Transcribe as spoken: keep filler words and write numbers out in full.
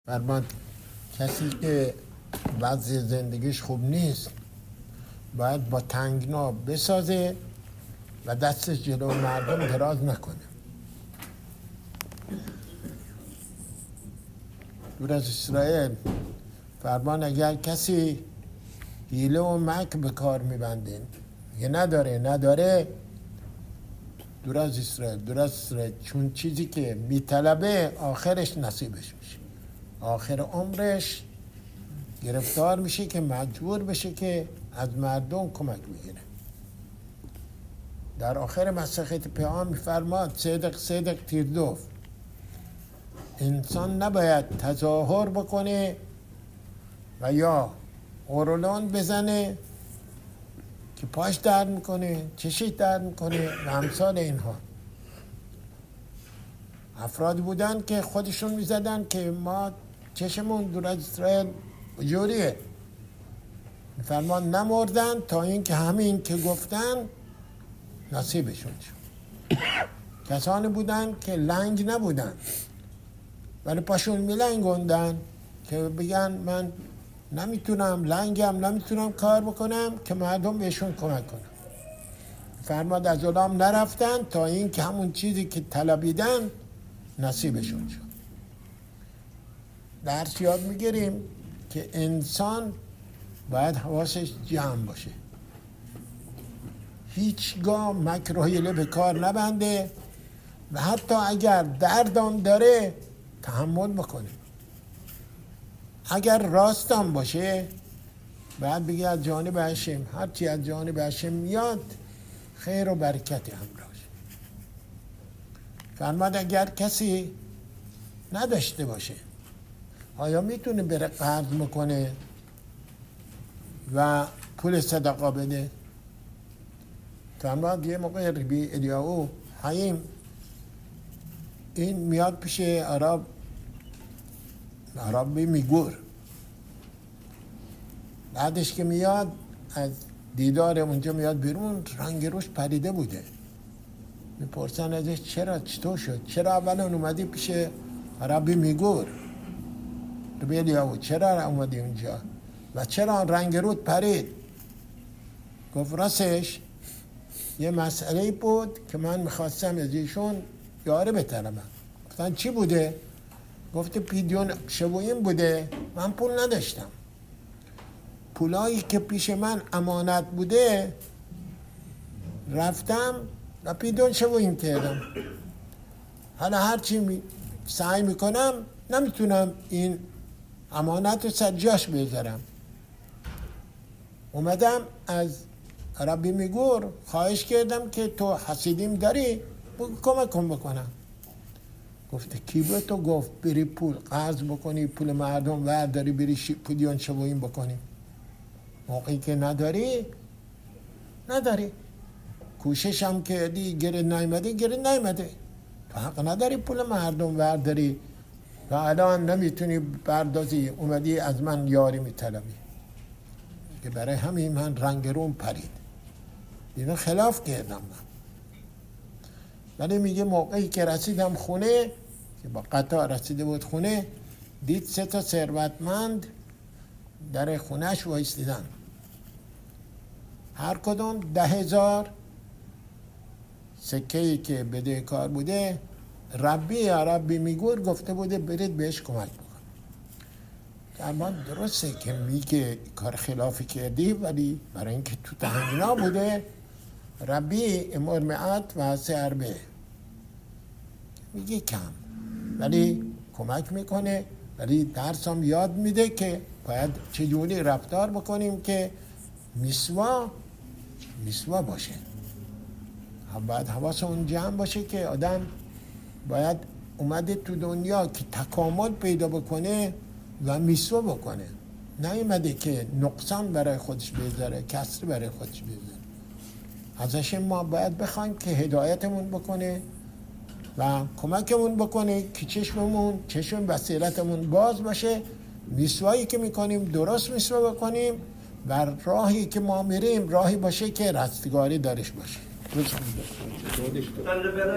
فرمان کسی که وضع زندگیش خوب نیست باید با تنگنا بسازه و دستش جلو مردم دراز نکنه. دور از اسرائیل فرمان اگر کسی حیله و مکر به کار میبنده یه نداره نداره دور از اسرائیل دور از اسرائیل چون چیزی که میطلبه آخرش نصیبش میشه، آخر عمرش گرفتار میشه که مجبور بشه که از مردم کمک بگیره. در آخر مسیحیت پیام میفرماد صدق صدق تیردوف، انسان نباید تظاهر بکنه و یا اورولون بزنه که پاش درد میکنه چشش درد میکنه و امثال اینها. افرادی بودن که خودشون میزدن که ما چشمون دور از اسرائیل جوریه، میفرمان نمردن تا این که همین که گفتن نصیبشون شد. کسانی بودن که لنگ نبودن ولی پاشون میلنگوندن که بگن من نمیتونم، لنگم نمیتونم کار بکنم که مردم بهشون کمک کنم. فرماد از علام نرفتن تا این که همون چیزی که طلبیدن نصیبشون شد. درس یاد میگیریم که انسان باید حواسش جمع باشه، هیچگاه مکر و حیله به کار نبنده و حتی اگر دردم داره تحمل بکنه. اگر راستم باشه باید بگه از جانب هشم، هرچی از جانب هشم میاد خیر و برکت همراهش. فرماد اگر کسی نداشته باشه آیا میتونه بره قرض میکنه و پول صدقه بده؟ فرماد یه موقع ربی الیاهو حیم این میاد پیش عرب عربی میگور، بعدش که میاد از دیدار اونجا میاد بیرون رنگ روش پریده بوده. میپرسن ازش چرا چطور شد؟ چرا اولا اومدی پیش عربی میگور ربی الیاهو؟ چرا اومدی اونجا و چرا رنگ رود پرید؟ گفت راستش یه مسئله بود که من میخواستم از ایشون یاره بطلبم. گفتن چی بوده؟ گفته پیدیون شبویم بوده، من پول نداشتم، پولایی که پیش من امانت بوده رفتم و پیدیون شبویم کردم. حالا هرچی می سعی میکنم نمیتونم این امانت رو سر جاش بذارم. اومدم از ربی میگور خواهش کردم که تو حسیدیم داری کمک کن بکنم. گفته کی به تو گفت بری پول قرض بکنی، پول مردم ورداری بری پودیان شبویم بکنی؟ موقعی که نداری نداری، کوشش هم کردی گره نیمده گره نیمده، تو حق نداری پول مردم ورداری و الان نمیتونی بردازی، اومدی از من یاری میطلبی. که برای همین من رنگ روم پرید، اینو خلاف کردم من. ولی میگه موقعی که رسیدم خونه که با قطار رسیده بود خونه، دید سه تا ثروتمند در خونهش وایستیدن، هر کدوم ده هزار سکه‌ای که بده کار بوده ربی یا ربی میگور گفته بوده برید بهش کمک بکن. اما درسته که میگه کار خلافی کردی ولی برای اینکه تو تهنگنا بوده ربی امور معت و سه عربه میگه کم ولی کمک میکنه، ولی درس هم یاد میده که باید چجوری رفتار بکنیم که میسوا میسوا باشه. باید حواسمون جمع باشه که آدم باید اومده تو دنیا که تکامل پیدا بکنه و میسوا بکنه، نیومده که نقصان برای خودش بذاره، کسر برای خودش بذاره. ازش ما باید بخوایم که هدایتمون بکنه و کمکمون بکنه که چشممون چشم بصیرتمون باز باشه، میسوایی که میکنیم درست میسوا بکنیم و راهی که ما میریم راهی باشه که رستگاری درش باشه.